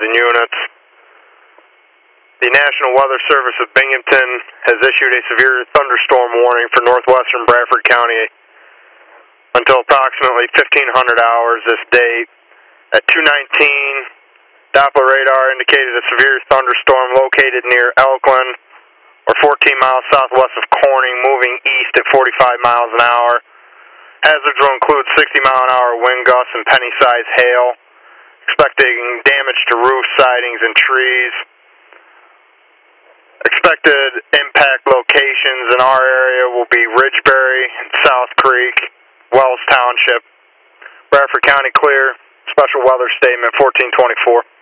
and units. The National Weather Service of Binghamton has issued a severe thunderstorm warning for northwestern Bradford County until approximately 1500 hours this date. At 2:19, Doppler radar indicated a severe thunderstorm located near Elkland, or 14 miles southwest of Corning, moving east at 45 miles an hour. Hazards will include 60-mile-an-hour wind gusts and penny-sized hail. Expecting damage to roofs, sidings, and trees. Expected impact locations in our area will be Ridgeberry, South Creek, Wells Township. Bradford County clear. Special weather statement 1424.